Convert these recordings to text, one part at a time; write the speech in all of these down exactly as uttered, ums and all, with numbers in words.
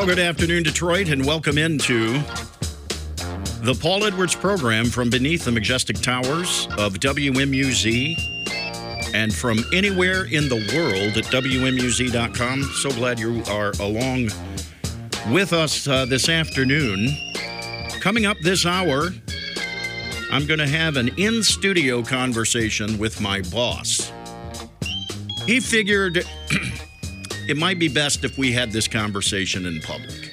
Well, good afternoon, Detroit, and welcome into the Paul Edwards program from beneath the majestic towers of W M U Z and from anywhere in the world at W M U Z dot com. So glad you are along with us uh, this afternoon. Coming up this hour, I'm going to have an in-studio conversation with my boss. He figured it might be best if we had this conversation in public.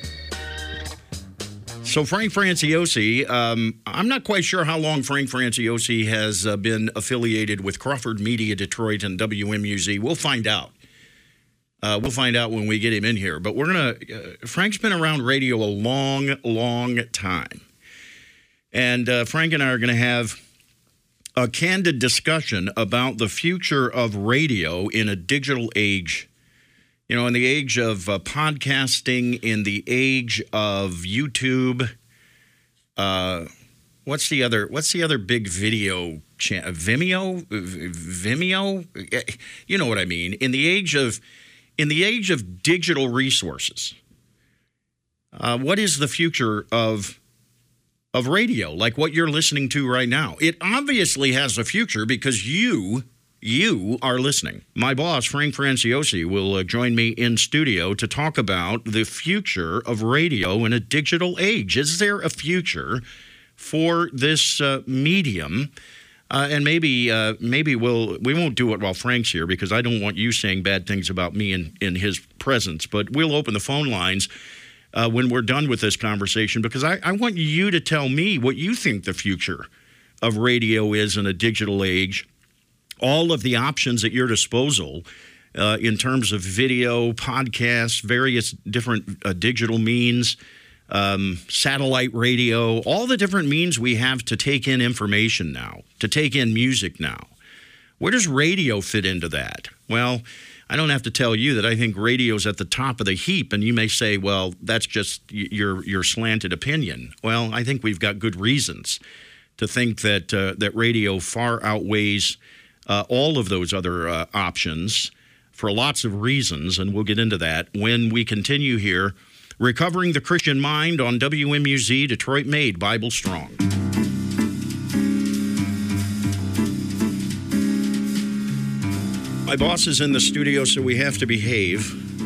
So Frank Franciosi, um, I'm not quite sure how long Frank Franciosi has uh, been affiliated with Crawford Media Detroit and W M U Z. We'll find out. Uh, we'll find out when we get him in here. But we're going to uh, – Frank's been around radio a long, long time. And uh, Frank and I are going to have a candid discussion about the future of radio in a digital age. You know, in the age of uh, podcasting, in the age of YouTube, uh, what's the other? What's the other big video channel? Vimeo, Vimeo. You know what I mean. In the age of, in the age of digital resources, uh, what is the future of of radio? Like what you're listening to right now. It obviously has a future because you. You are listening. My boss, Frank Franciosi, will uh, join me in studio to talk about the future of radio in a digital age. Is there a future for this uh, medium? Uh, and maybe uh, maybe we'll we won't do it while Frank's here because I don't want you saying bad things about me in, in his presence. But we'll open the phone lines uh, when we're done with this conversation because I, I want you to tell me what you think the future of radio is in a digital age. All of the options at your disposal uh, in terms of video, podcasts, various different uh, digital means, um, satellite radio, all the different means we have to take in information now, to take in music now. Where does radio fit into that? Well, I don't have to tell you that I think radio's at the top of the heap, and you may say, well, that's just your your slanted opinion. Well, I think we've got good reasons to think that uh, that radio far outweighs Uh, all of those other uh, options for lots of reasons, and we'll get into that when we continue here. Recovering the Christian Mind on W M U Z, Detroit Made, Bible Strong. My boss is in the studio, so we have to behave.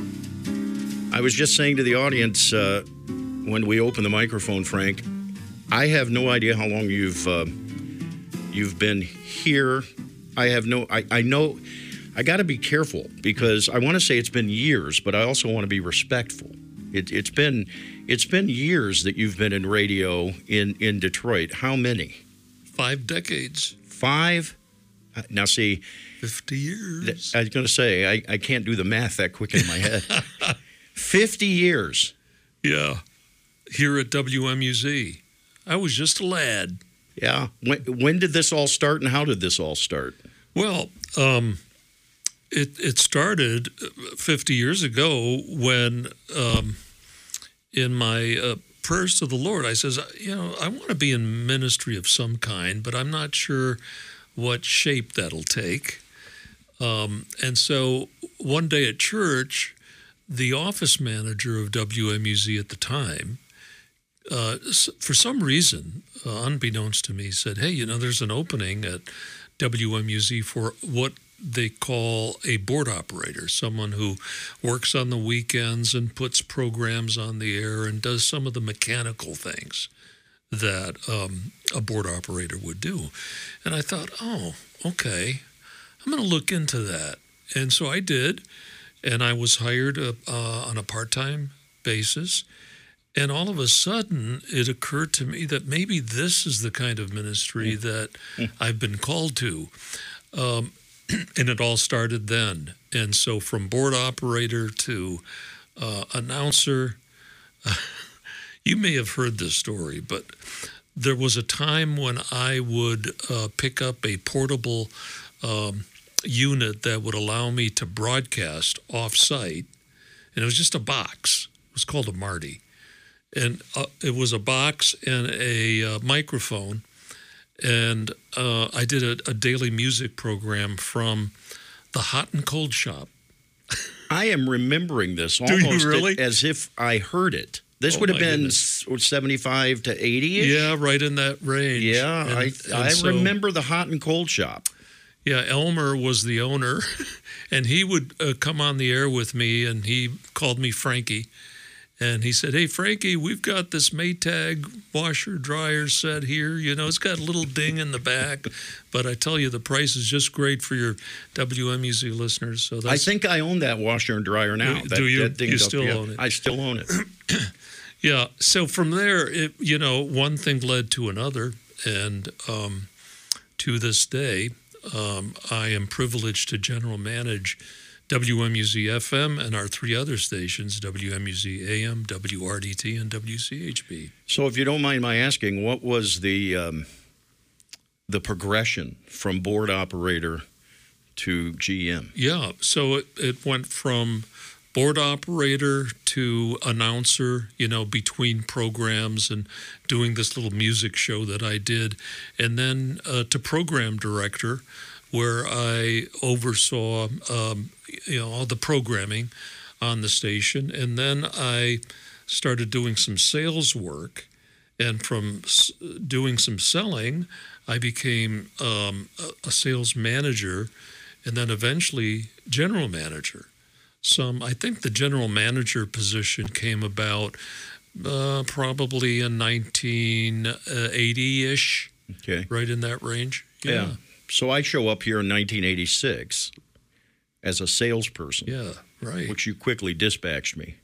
I was just saying to the audience uh, when we opened the microphone, Frank, I have no idea how long you've uh, you've been here. I have no, I, I know, I got to be careful because I want to say it's been years, but I also want to be respectful. It, it's been, it's been years that you've been in radio in, in Detroit. How many? Five decades. Five? Now see. fifty years. I was going to say, I, I can't do the math that quick in my head. fifty years. Yeah. Here at W M U Z. I was just a lad. Yeah. When, when did this all start and how did this all start? Well, um, it it started fifty years ago when um, in my uh, prayers to the Lord, I says, you know, I want to be in ministry of some kind, but I'm not sure what shape that'll take. Um, and so one day at church, the office manager of W M U Z at the time, Uh, for some reason, uh, unbeknownst to me, said, hey, you know, there's an opening at W M U Z for what they call a board operator, someone who works on the weekends and puts programs on the air and does some of the mechanical things that um, a board operator would do. And I thought, oh, okay, I'm going to look into that. And so I did, and I was hired uh, uh, on a part-time basis. And all of a sudden, it occurred to me that maybe this is the kind of ministry that I've been called to. Um, and it all started then. And so from board operator to uh, announcer, uh, you may have heard this story, but there was a time when I would uh, pick up a portable um, unit that would allow me to broadcast off-site. And it was just a box. It was called a Marty. And uh, it was a box and a uh, microphone, and uh, I did a, a daily music program from the Hot and Cold Shop I am remembering this you almost really? as if I heard it. This Oh, would have my been goodness. seventy-five to eighty-ish. Yeah, right in that range. Yeah, And- I and I so- remember the hot and cold shop. Yeah, Elmer was the owner, and he would uh, come on the air with me, and he called me Frankie. And he said, "Hey, Frankie, we've got this Maytag washer dryer set here. You know, it's got a little ding in the back, but I tell you, the price is just great for your W M U Z listeners." So that's, I think I own that washer and dryer now. Do- That- do you? that thing's You up- still yeah, own it? I still own it. Yeah. So from there, it, you know, one thing led to another, and um, to this day, um, I am privileged to general manage W M U Z F M and our three other stations: W M U Z A M, W R D T, and W C H B. So, if you don't mind my asking, what was the um, the progression from board operator to G M? Yeah. So it, it went from board operator to announcer, you know, between programs and doing this little music show that I did, and then uh, to program director, where I oversaw, um, you know, all the programming on the station, and then I started doing some sales work, and from s- doing some selling, I became um, a, a sales manager, and then eventually general manager. Some, I think the general manager position came about uh, probably in nineteen eighty-ish, Okay. right in that range. Yeah. So I show up here in nineteen eighty-six as a salesperson, Yeah, right. which you quickly dispatched me.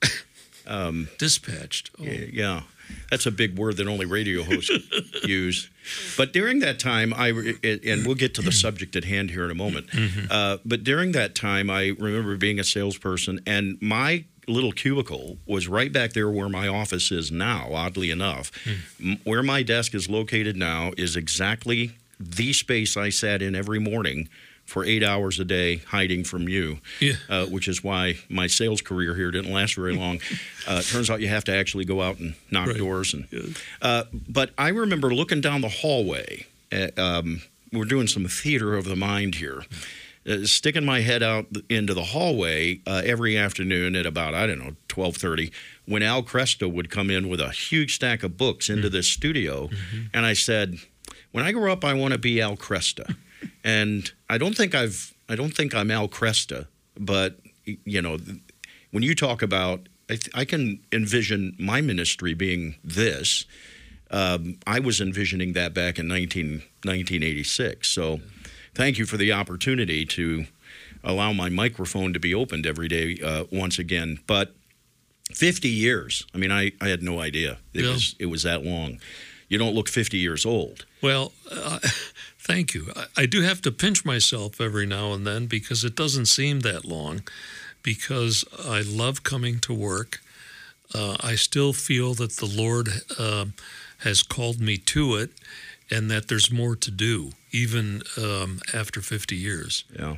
Dispatched. Oh. Yeah, that's a big word that only radio hosts use. But during that time, I and we'll get to the subject at hand here in a moment. Uh, but during that time, I remember being a salesperson, and my little cubicle was right back there where my office is now. Oddly enough, M- where my desk is located now is exactly the space I sat in every morning for eight hours a day, hiding from you, Yeah. uh, which is why my sales career here didn't last very long. Uh, it turns out you have to actually go out and knock Right. doors. And Yeah. uh, but I remember looking down the hallway. At, um, we're doing some theater of the mind here. Uh, sticking my head out into the hallway uh, every afternoon at about, I don't know, twelve thirty, when Al Cresta would come in with a huge stack of books into this studio. And I said, when I grow up, I want to be Al Cresta. And I don't think I've, I don't think I'm Al Cresta, but, you know, when you talk about, I, th- I can envision my ministry being this. Um, I was envisioning that back in nineteen, nineteen eighty-six. So thank you for the opportunity to allow my microphone to be opened every day uh, once again. But fifty years, I mean, I, I had no idea it, Yeah. was, it was that long. You don't look fifty years old. Well, uh, thank you. I, I do have to pinch myself every now and then because it doesn't seem that long, because I love coming to work. Uh, I still feel that the Lord uh, has called me to it, and that there's more to do, even um, after fifty years. Yeah.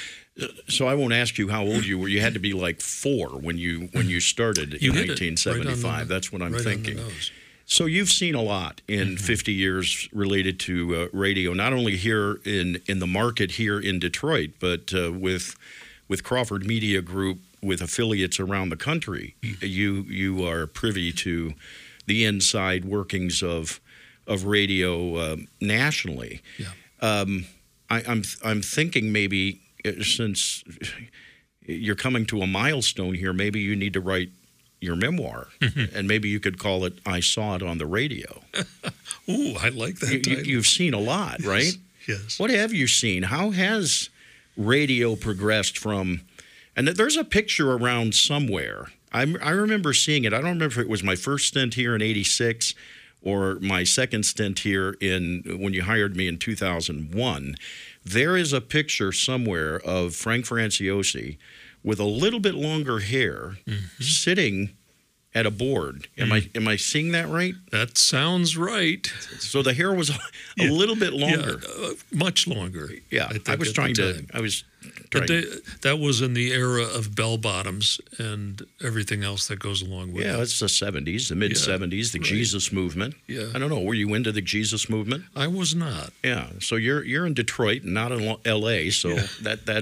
So I won't ask you how old you were. You had to be like four when you when you started You in hit it nineteen seventy-five. right on the- That's what I'm right on the thinking. nose. So you've seen a lot in fifty years related to uh, radio, not only here in, in the market here in Detroit, but uh, with with Crawford Media Group, with affiliates around the country. You you are privy to the inside workings of of radio uh, nationally. Yeah. Um, I, I'm I'm thinking maybe uh, since you're coming to a milestone here, maybe you need to write your memoir, and maybe you could call it "I Saw It on the Radio." Ooh, I like that You, you, title. you've seen a lot, right? Yes. What have you seen? How has radio progressed from? And there's a picture around somewhere. I, I remember seeing it. I don't remember if it was my first stint here in eighty-six or my second stint here in when you hired me in two thousand one. There is a picture somewhere of Frank Franciosi with a little bit longer hair, Mm-hmm. sitting at a board. Am I am I seeing that right? That sounds right. So the hair was a, a Yeah. little bit longer. Yeah, uh, much longer. Yeah, I, think I, was at the trying to. time. I was But trying. they, that was in the era of bell bottoms and everything else that goes along with Yeah, it. it's the seventies, the mid seventies, the right. Jesus movement. Yeah. I don't know. Were you into the Jesus movement? I was not. Yeah. So you're you're in Detroit, not in L A. So Yeah. that that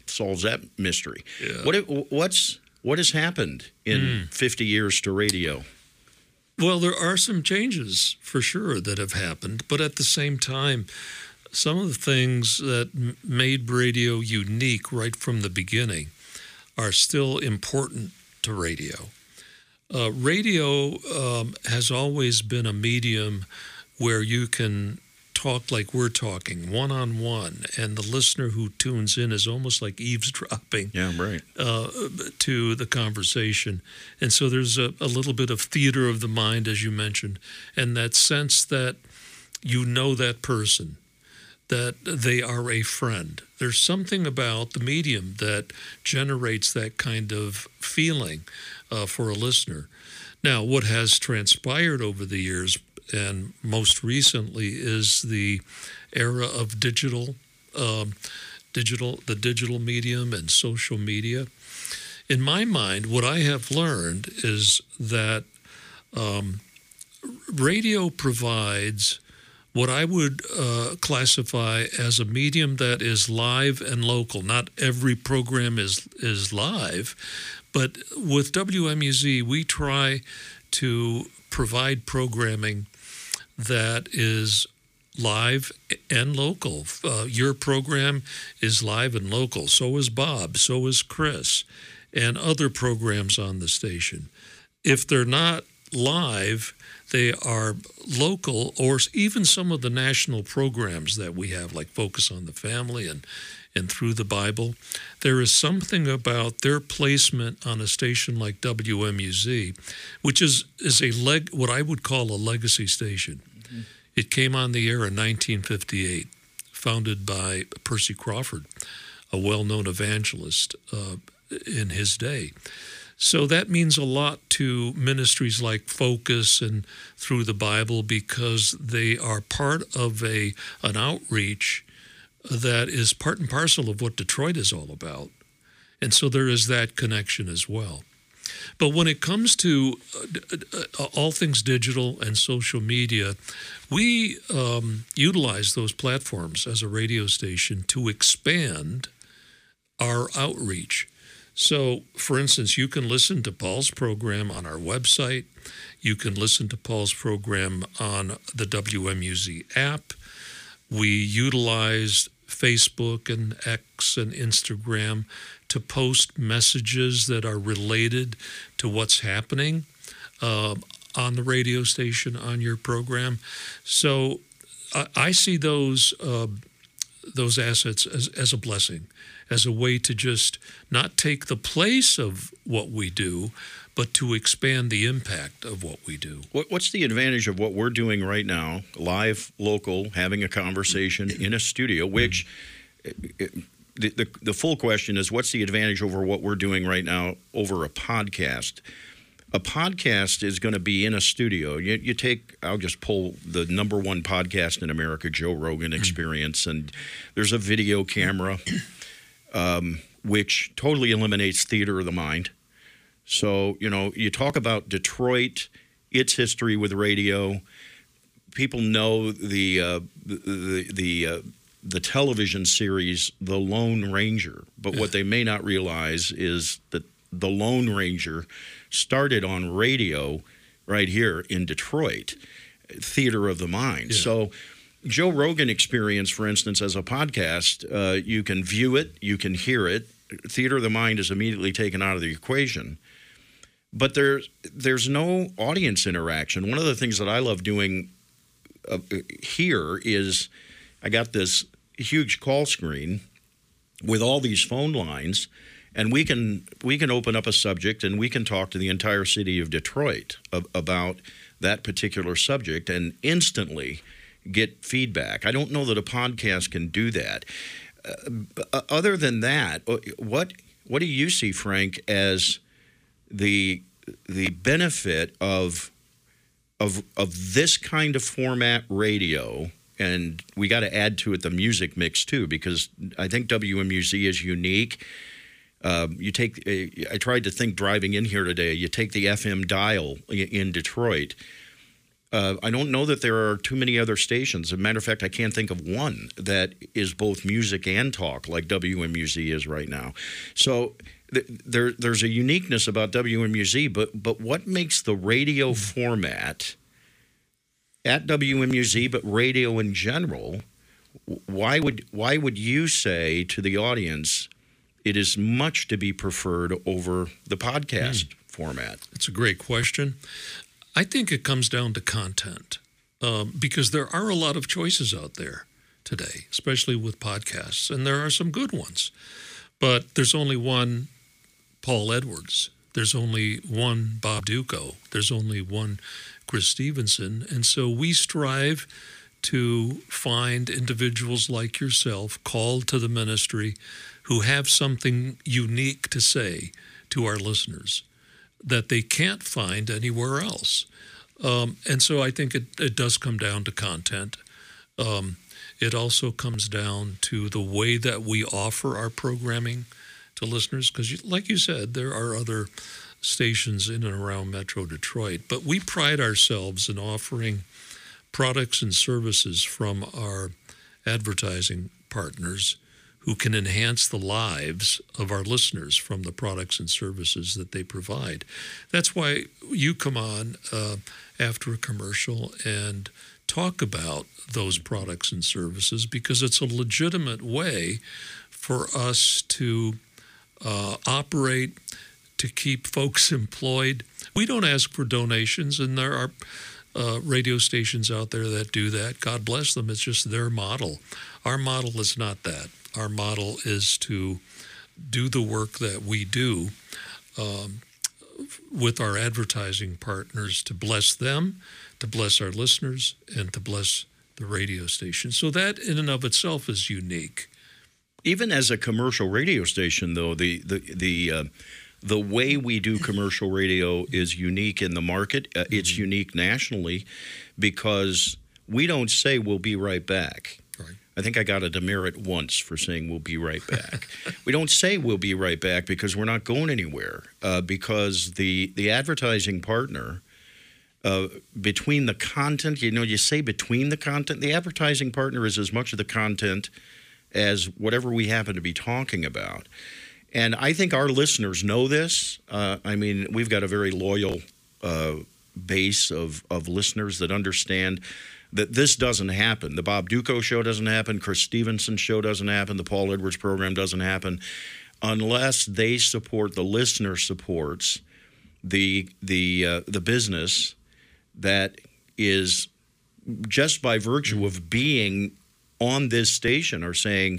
solves that mystery. Yeah. What it- what's what has happened in mm. fifty years to radio? Well, there are some changes for sure that have happened, but at the same time, some of the things that m- made radio unique right from the beginning are still important to radio. Uh, radio um, has always been a medium where you can talk like we're talking, one-on-one, and the listener who tunes in is almost like eavesdropping yeah, right. uh, to the conversation. And so there's a, a little bit of theater of the mind, as you mentioned, and that sense that you know that person, that they are a friend. There's something about the medium that generates that kind of feeling uh, for a listener. Now, what has transpired over the years, and most recently, is the era of digital, um, digital, the digital medium and social media. In my mind, what I have learned is that um, radio provides what I would uh, classify as a medium that is live and local. Not every program is is live, but with W M U Z, we try to provide programming that is live and local. Uh, your program is live and local. So is Bob. So is Chris, and other programs on the station. If they're not live, they are local, or even some of the national programs that we have, like Focus on the Family and and Through the Bible. There is something about their placement on a station like W M U Z, which is is a leg what I would call a legacy station. Mm-hmm. It came on the air in nineteen fifty-eight, founded by Percy Crawford, a well-known evangelist uh, in his day. So that means a lot to ministries like Focus and Through the Bible, because they are part of a an outreach that is part and parcel of what Detroit is all about. And so there is that connection as well. But when it comes to uh, all things digital and social media, we um, utilize those platforms as a radio station to expand our outreach. So, for instance, you can listen to Paul's program on our website. You can listen to Paul's program on the W M U Z app. We utilize Facebook and X and Instagram to post messages that are related to what's happening uh, on the radio station, on your program. So I, I see those uh, those assets as, as a blessing, as a way to just not take the place of what we do, but to expand the impact of what we do. What, what's the advantage of what we're doing right now, live, local, having a conversation in a studio, which it, the, the, the full question is, what's the advantage over what we're doing right now over a podcast? A podcast is going to be in a studio. You, you take, I'll just pull the number one podcast in America, Joe Rogan Experience, and there's a video camera, um, which totally eliminates theater of the mind. So, you know, you talk about Detroit, its history with radio. People know the uh, the the uh, the television series The Lone Ranger, but yeah. what they may not realize is that The Lone Ranger started on radio right here in Detroit, theater of the mind. Yeah. So Joe Rogan Experience, for instance, as a podcast, uh, you can view it, you can hear it. Theater of the mind is immediately taken out of the equation. But there's there's no audience interaction. One of the things that I love doing uh, here is I got this huge call screen with all these phone lines, and we can we can open up a subject and we can talk to the entire city of Detroit of, about that particular subject and instantly get feedback. I don't know that a podcast can do that. Uh, other than that, what what do you see, Frank, as the the benefit of of of this kind of format radio? And we got to add to it the music mix too, because I think W M U Z is unique. Um, you take uh, I tried to think driving in here today. You take the F M dial in Detroit. Uh, I don't know that there are too many other stations. As a matter of fact, I can't think of one that is both music and talk like W M U Z is right now. So th- there, there's a uniqueness about W M U Z, but but what makes the radio format at W M U Z, but radio in general, why would why would you say to the audience it is much to be preferred over the podcast mm. format? It's a great question. I think it comes down to content um, because there are a lot of choices out there today, especially with podcasts, and there are some good ones. But there's only one Paul Edwards. There's only one Bob Duco. There's only one Chris Stevenson. And so we strive to find individuals like yourself called to the ministry who have something unique to say to our listeners that they can't find anywhere else. Um, and so I think it, it does come down to content. Um, it also comes down to the way that we offer our programming to listeners, because like you said, there are other stations in and around Metro Detroit, but we pride ourselves in offering products and services from our advertising partners who can enhance the lives of our listeners from the products and services that they provide. That's why you come on uh, after a commercial and talk about those products and services, because it's a legitimate way for us to uh, operate, to keep folks employed. We don't ask for donations, and there are uh, radio stations out there that do that. God bless them. It's just their model. Our model is not that. Our model is to do the work that we do um, with our advertising partners to bless them, to bless our listeners, and to bless the radio station. So that in and of itself is unique. Even as a commercial radio station, though, the the the uh, the way we do commercial radio is unique in the market. Uh, it's mm-hmm. unique nationally because we don't say we'll be right back. Right. I think I got a demerit once for saying we'll be right back. We don't say we'll be right back because we're not going anywhere. Uh, because the the advertising partner, uh, between the content, you know, you say between the content, the advertising partner is as much of the content as whatever we happen to be talking about. And I think our listeners know this. Uh, I mean, we've got a very loyal uh, base of, of listeners that understand that this doesn't happen. The Bob Duco show doesn't happen. Chris Stevenson show doesn't happen. The Paul Edwards program doesn't happen unless they support, the listener supports the the uh, the business that is just by virtue of being on this station are saying,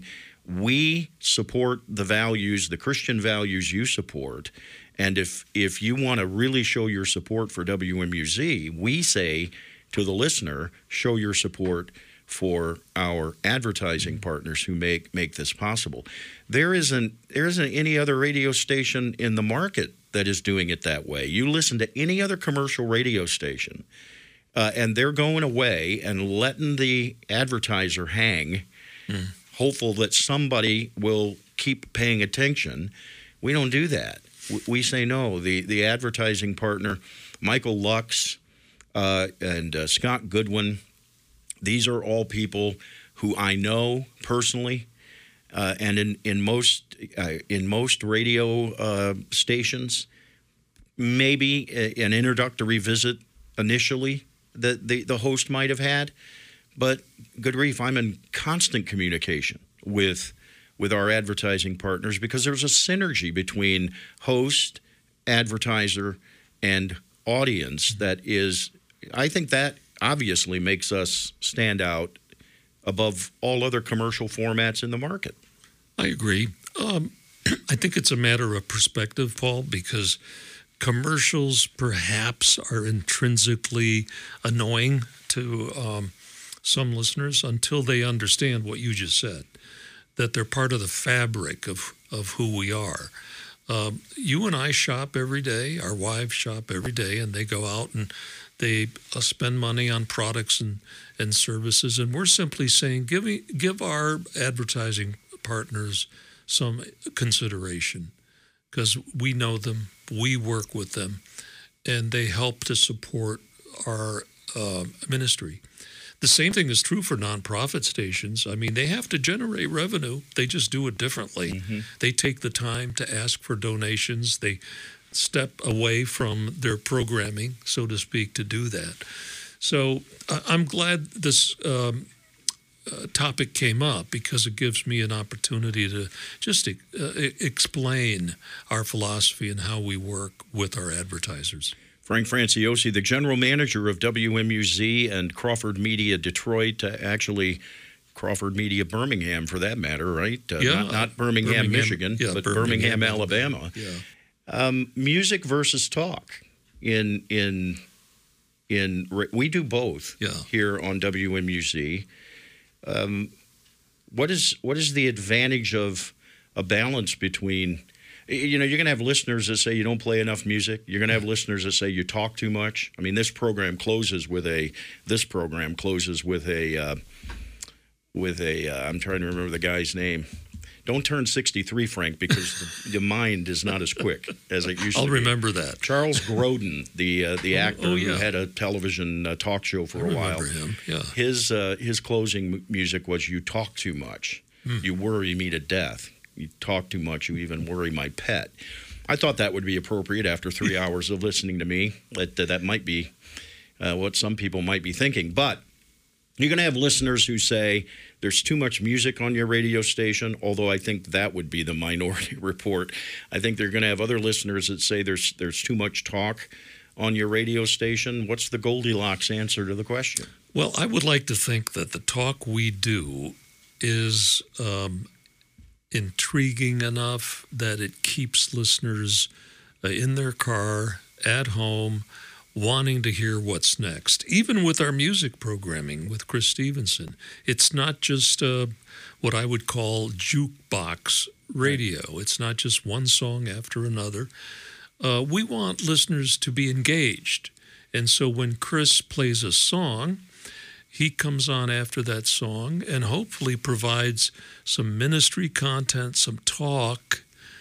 we support the values, the Christian values you support. And if if you want to really show your support for W M U Z, we say to the listener, show your support for our advertising partners who make make this possible. There isn't there isn't any other radio station in the market that is doing it that way. You listen to any other commercial radio station, uh, and they're going away and letting the advertiser hang, mm. hopeful that somebody will keep paying attention. We don't do that. We say no. The the advertising partner, Michael Lux, uh, and uh, Scott Goodwin, these are all people who I know personally, uh, and in in most uh, in most radio uh, stations, maybe a, an introductory visit initially that the the host might have had, but good grief, I'm in constant communication with. with our advertising partners, because there's a synergy between host, advertiser, and audience that is, I think that obviously makes us stand out above all other commercial formats in the market. I agree. Um, I think it's a matter of perspective, Paul, because commercials perhaps are intrinsically annoying to um, some listeners until they understand what you just said, that they're part of the fabric of, of who we are. Um, you and I shop every day. Our wives shop every day, and they go out and they uh, spend money on products and, and services. And we're simply saying, give, me, give our advertising partners some consideration, because we know them, we work with them, and they help to support our uh, ministry. The same thing is true for nonprofit stations. I mean, they have to generate revenue. They just do it differently. Mm-hmm. They take the time to ask for donations. They step away from their programming, so to speak, to do that. So uh, I'm glad this um, uh, topic came up because it gives me an opportunity to just uh, explain our philosophy and how we work with our advertisers. Frank Franciosi, the general manager of W M U Z and Crawford Media Detroit, uh, actually Crawford Media Birmingham for that matter, right? Uh, yeah. Not, not Birmingham, Birmingham Michigan, yeah, but Birmingham, Birmingham, Alabama. Yeah. Um, music versus talk. In in in we do both yeah. here on W M U Z. Um, what is what is the advantage of a balance between? You know, you're going to have listeners that say you don't play enough music. You're going to have listeners that say you talk too much. I mean, this program closes with a. This program closes with a. Uh, with a. Uh, I'm trying to remember the guy's name. Don't turn sixty-three, Frank, because the, the mind is not as quick as it used I'll to be. I'll remember that. Charles Grodin, the uh, the actor oh, oh, yeah. who had a television uh, talk show for I a while. remember him. Yeah. His uh, his closing m- music was "You talk too much. Hmm. You worry me to death. You talk too much. You even worry my pet." I thought that would be appropriate after three hours of listening to me. That uh, that might be uh, what some people might be thinking. But you're going to have listeners who say there's too much music on your radio station, although I think that would be the minority report. I think they're going to have other listeners that say there's there's too much talk on your radio station. What's the Goldilocks answer to the question? Well, I would like to think that the talk we do is um, intriguing enough that it keeps listeners uh, in their car, at home, wanting to hear what's next. Even with our music programming with Chris Stevenson, it's not just uh, what I would call jukebox radio. Right. It's not just one song after another. Uh, we want listeners to be engaged. And so when Chris plays a song, he comes on after that song and hopefully provides some ministry content, some talk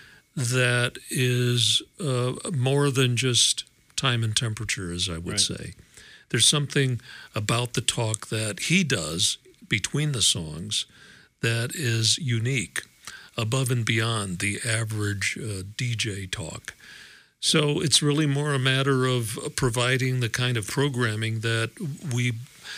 that is uh, more than just time and temperature, as I would right. say. There's something about the talk that he does between the songs that is unique, above and beyond the average uh, D J talk. So it's really more a matter of providing the kind of programming that we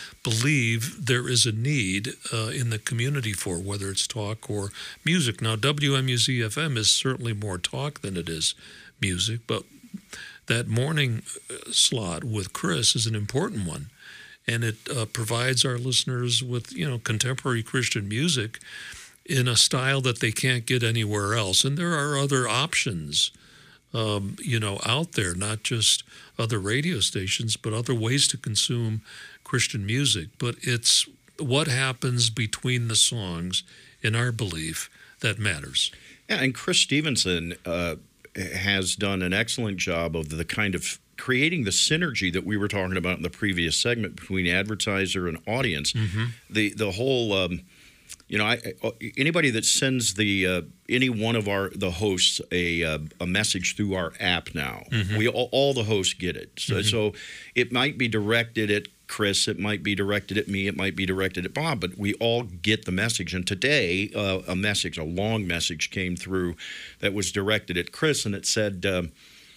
believe there is a need uh, in the community for, whether it's talk or music. Now, W M U Z F M is certainly more talk than it is music, but that morning slot with Chris is an important one, and it uh, provides our listeners with, you know, contemporary Christian music in a style that they can't get anywhere else. And there are other options, um, you know, out there, not just other radio stations, but other ways to consume Christian music. But it's what happens between the songs, in our belief, that matters. Yeah, and Chris Stevenson uh, has done an excellent job of the kind of creating the synergy that we were talking about in the previous segment between advertiser and audience. Mm-hmm. The the whole, um, you know, I, anybody that sends the uh, any one of our the hosts a uh, a message through our app now, mm-hmm. we all, all the hosts get it. So, mm-hmm. so it might be directed at Chris, it might be directed at me, it might be directed at Bob, but we all get the message. And today, uh, a message, a long message came through that was directed at Chris, and it said, um,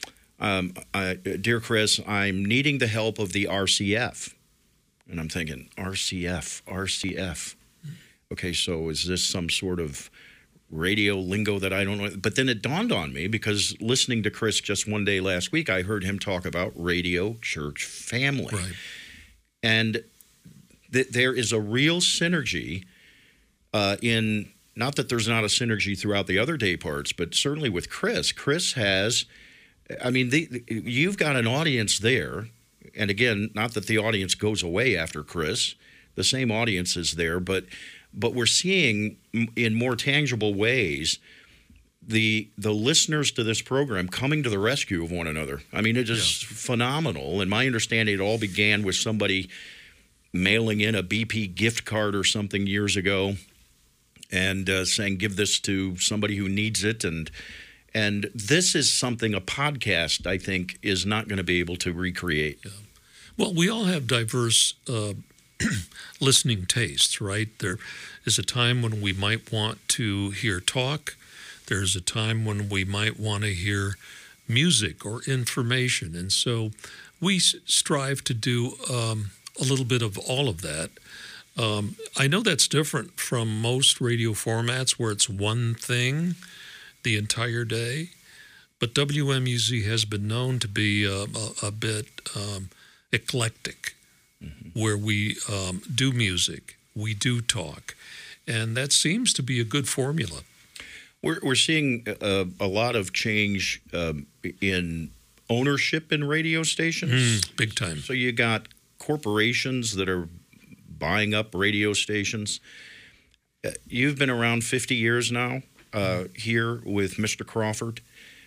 um, I, "Dear Chris, I'm needing the help of the R C F." And I'm thinking, R C F, R C F. Okay, so is this some sort of radio lingo that I don't know? But then it dawned on me, because listening to Chris just one day last week, I heard him talk about radio, church, family. Right. And th- there is a real synergy uh, in, not that there's not a synergy throughout the other day parts, but certainly with Chris. Chris has, I mean, the, the, you've got an audience there. And again, not that the audience goes away after Chris. The same audience is there, but but we're seeing in more tangible ways the the listeners to this program coming to the rescue of one another. I mean, it is yeah. phenomenal. And my understanding, it all began with somebody mailing in a B P gift card or something years ago and uh, saying, give this to somebody who needs it. And and this is something a podcast, I think, is not going to be able to recreate. Yeah. Well, we all have diverse uh, listening tastes, right? There is a time when we might want to hear talk. There's a time when we might want to hear music or information. And so we s- strive to do um, a little bit of all of that. Um, I know that's different from most radio formats where it's one thing the entire day. But W M U Z has been known to be uh, a, a bit um, eclectic, mm-hmm. where we um, do music, we do talk, and that seems to be a good formula. We're we're seeing a, a lot of change um, in ownership in radio stations, Mm, big time. So you got corporations that are buying up radio stations. Uh, You've been around fifty years now uh, here with Mister Crawford.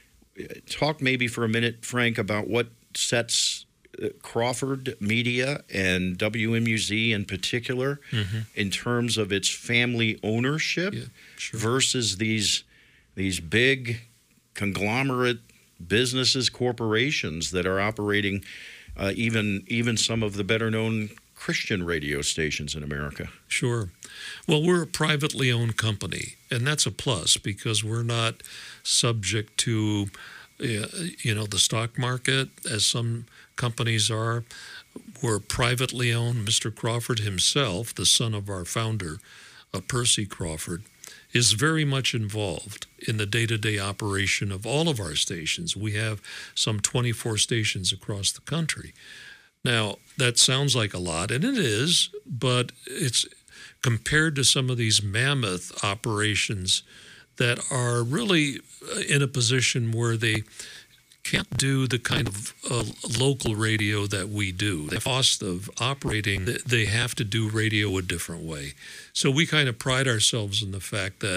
Talk maybe for a minute, Frank, about what sets uh, Crawford Media and W M U Z in particular Mm-hmm. in terms of its family ownership Yeah, sure. versus these these big conglomerate businesses, corporations that are operating uh, even even some of the better known Christian radio stations in America. Sure. Well, we're a privately owned company, and that's a plus because we're not subject to, uh, you know, the stock market as some companies are. We're privately owned. Mister Crawford himself, the son of our founder, uh, Percy Crawford, is very much involved in the day-to-day operation of all of our stations. We have some twenty-four stations across the country. Now, that sounds like a lot, and it is, but it's compared to some of these mammoth operations that are really in a position where they can't do the kind of uh, local radio that we do. The cost of operating, they have to do radio a different way. So we kind of pride ourselves in the fact that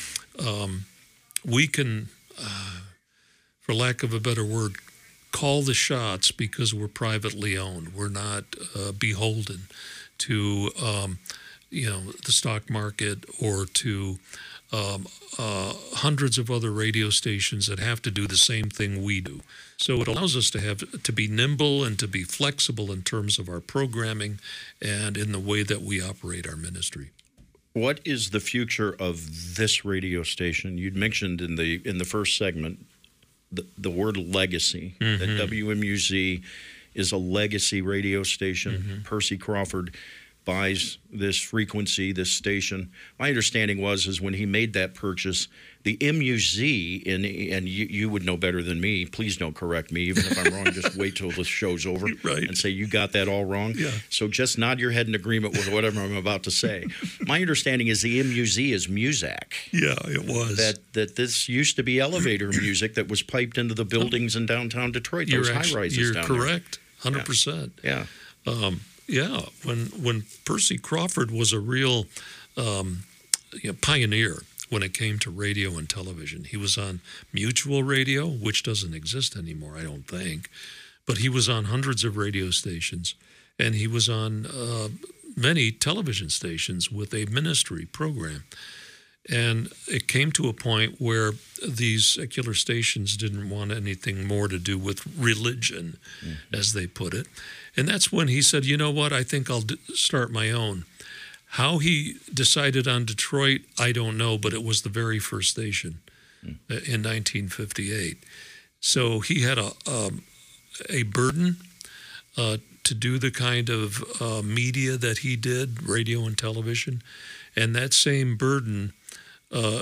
um, we can, uh, for lack of a better word, call the shots because we're privately owned. We're not uh, beholden to, um, you know, the stock market or to um, uh, hundreds of other radio stations that have to do the same thing we do. So it allows us to have to be nimble and to be flexible in terms of our programming and in the way that we operate our ministry. What is the future of this radio station? You'd mentioned in the in the first segment the, the word legacy, mm-hmm. that W M U Z is a legacy radio station. Mm-hmm. Percy Crawford buys this frequency, this station. My understanding was is when he made that purchase, the M U Z, and, and you, you would know better than me, please don't correct me, even if I'm wrong, just wait till the show's over right. and say you got that all wrong. Yeah. So just nod your head in agreement with whatever I'm about to say. My understanding is the M U Z is Muzak. Yeah, it was. That that this used to be elevator music that was piped into the buildings in downtown Detroit, those you're high-rises actually, you're down correct, one hundred there. percent. Yeah. Um, yeah, when when Percy Crawford was a real um, you know, pioneer when it came to radio and television. He was on Mutual Radio, which doesn't exist anymore, I don't think, but he was on hundreds of radio stations, and he was on uh, many television stations with a ministry program. And it came to a point where these secular stations didn't want anything more to do with religion, mm-hmm. as they put it. And that's when he said, you know what, I think I'll d- start my own. How he decided on Detroit, I don't know, but it was the very first station mm. in nineteen fifty-eight. So he had a, um, a burden uh, to do the kind of uh, media that he did, radio and television. And that same burden uh,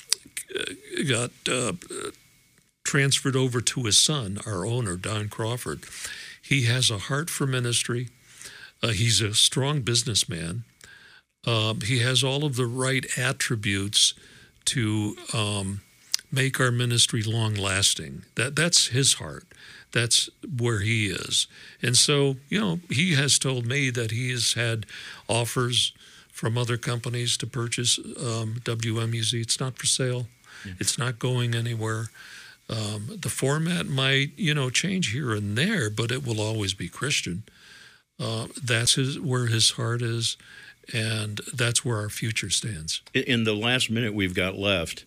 got uh, transferred over to his son, our owner, Don Crawford. He has a heart for ministry. Uh, he's a strong businessman. Um, he has all of the right attributes to um, make our ministry long-lasting. That that's his heart. That's where he is. And so, you know, he has told me that he has had offers from other companies to purchase um, W M U Z. It's not for sale. Yeah. It's not going anywhere. Um, the format might, you know, change here and there, but it will always be Christian. Uh, that's his, where his heart is, and that's where our future stands. In the last minute we've got left,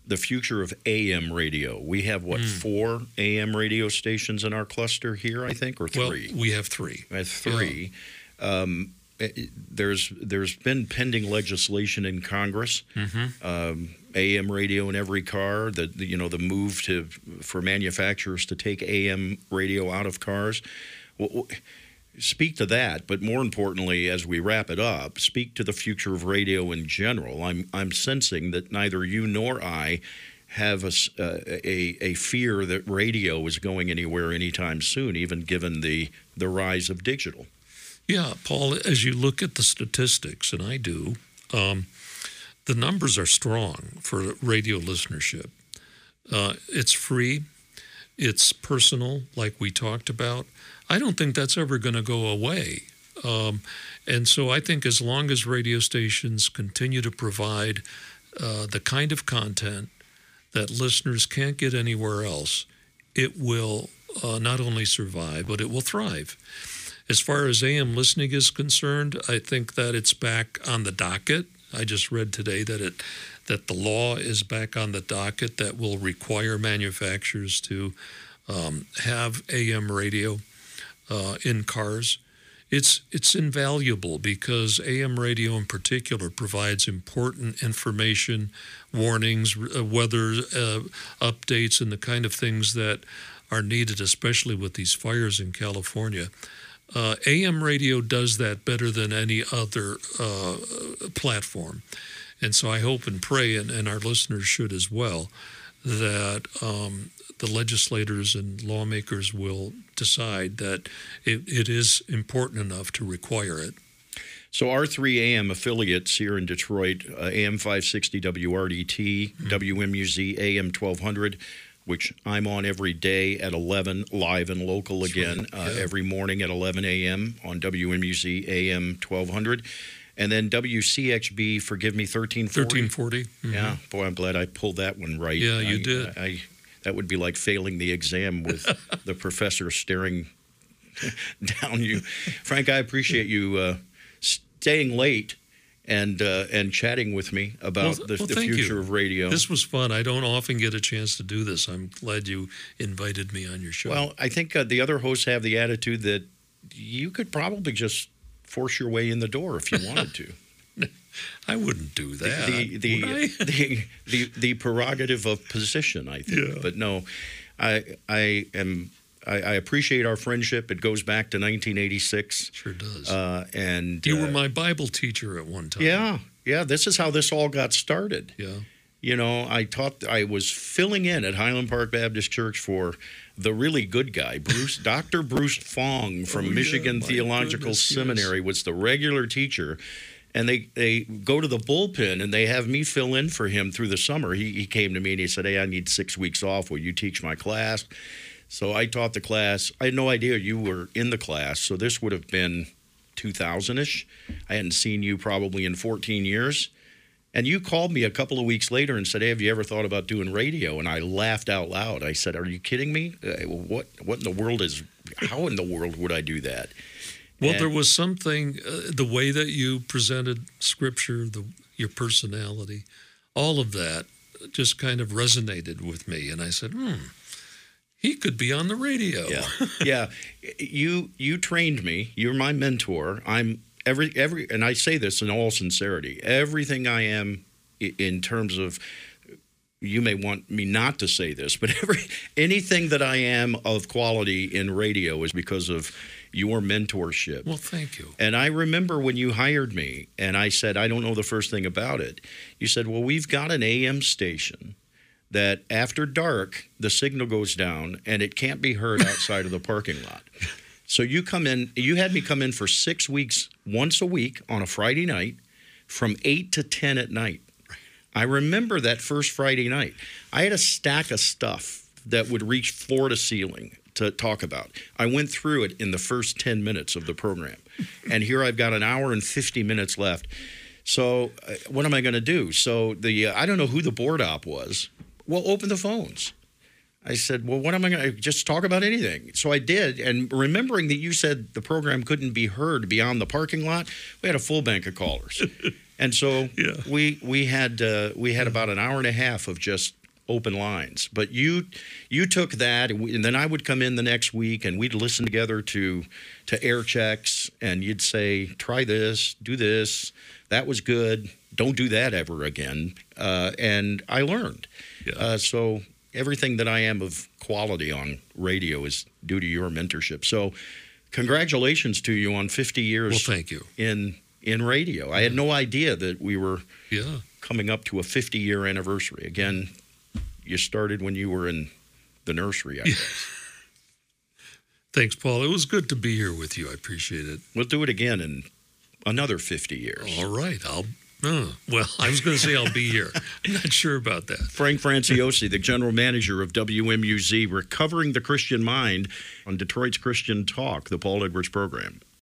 the future of A M radio. We have, what, mm. four A M radio stations in our cluster here, I think, or three? Well, we have three. We have three. Yeah. Um, it, there's there's been pending legislation in Congress, mm-hmm. um, A M radio in every car. The, the you know the move to for manufacturers to take A M radio out of cars. Well, speak to that, but more importantly, as we wrap it up, speak to the future of radio in general. I'm I'm sensing that neither you nor I have a, uh, a a fear that radio is going anywhere anytime soon, even given the the rise of digital. Yeah, Paul, as you look at the statistics, and I do, um, the numbers are strong for radio listenership. Uh, it's free. It's personal, like we talked about. I don't think that's ever going to go away. Um, and so I think as long as radio stations continue to provide uh, the kind of content that listeners can't get anywhere else, it will uh, not only survive, but it will thrive. As far as A M listening is concerned, I think that it's back on the docket. I just read today that it that the law is back on the docket that will require manufacturers to um, have A M radio uh, in cars. It's it's invaluable because A M radio in particular provides important information, warnings, uh, weather uh, updates, and the kind of things that are needed, especially with these fires in California. Uh, A M radio does that better than any other uh, platform. And so I hope and pray, and, and our listeners should as well, that um, the legislators and lawmakers will decide that it, it is important enough to require it. So our three A M affiliates here in Detroit, uh, A M five sixty W R D T, mm-hmm. W M U Z A M twelve hundred, which I'm on every day at eleven, live and local That's again, right. yeah. uh, every morning at eleven A M on W M U Z A M twelve hundred. And then W C X B, forgive me, thirteen forty. thirteen forty. Mm-hmm. Yeah, boy, I'm glad I pulled that one right. Yeah, you I, did. I, I, that would be like failing the exam with the professor staring down you. Frank, I appreciate you uh, staying late and uh, and chatting with me about well, the, well, the future you. of radio. This was fun. I don't often get a chance to do this. I'm glad you invited me on your show. Well, I think uh, the other hosts have the attitude that you could probably just force your way in the door if you wanted to. I wouldn't do that. The the the, the, the, the prerogative of position, I think. Yeah. But no, I I am I, I appreciate our friendship. It goes back to nineteen eighty-six. Sure does. Uh, and you uh, were my Bible teacher at one time. Yeah, yeah. This is how this all got started. Yeah. You know, I taught. I was filling in at Highland Park Baptist Church for the really good guy, Bruce, Doctor Bruce Fong from oh, Michigan yeah, Theological goodness, Seminary yes. was the regular teacher. And they, they go to the bullpen, and they have me fill in for him through the summer. He, he came to me, and he said, hey, I need six weeks off. Will you teach my class? So I taught the class. I had no idea you were in the class, so this would have been two thousand-ish. I hadn't seen you probably in fourteen years. And you called me a couple of weeks later and said, hey, have you ever thought about doing radio? And I laughed out loud. I said, are you kidding me? Uh, what, what in the world is – how in the world would I do that? Well, and, there was something, uh, the way that you presented Scripture, the, your personality, all of that just kind of resonated with me. And I said, hmm, he could be on the radio. Yeah, yeah. You you trained me. You're my mentor. I'm every every, and I say this in all sincerity. Everything I am in terms of, you may want me not to say this, but every anything that I am of quality in radio is because of your mentorship. Well, thank you. And I remember when you hired me and I said, I don't know the first thing about it. You said, well, we've got an A M station that after dark, the signal goes down and it can't be heard outside of the parking lot. So you come in, you had me come in for six weeks, once a week on a Friday night from eight to ten at night. I remember that first Friday night. I had a stack of stuff that would reach floor to ceiling to talk about. I went through it in the first ten minutes of the program. And here I've got an hour and fifty minutes left. So uh, what am I going to do? So the uh, I don't know who the board op was. Well, open the phones. I said, well, what am I going to just talk about anything? So I did. And remembering that you said the program couldn't be heard beyond the parking lot, we had a full bank of callers. And so Yeah. we we had uh, we had about an hour and a half of just open lines. But you you took that, and, we, and then I would come in the next week, and we'd listen together to to air checks, and you'd say, "Try this, do this. That was good. Don't do that ever again." Uh, and I learned. Yeah. Uh, so everything that I am of quality on radio is due to your mentorship. So congratulations to you on fifty years. Well, thank you. in in radio. I had no idea that we were Yeah. coming up to a fifty-year anniversary. Again, you started when you were in the nursery, I guess. Thanks, Paul. It was good to be here with you. I appreciate it. We'll do it again in another fifty years. All right. I'll. Uh, well, I was going to say I'll be here. I'm not sure about that. Frank Franciosi, the general manager of W M U Z, recovering the Christian mind on Detroit's Christian Talk, the Paul Edwards program.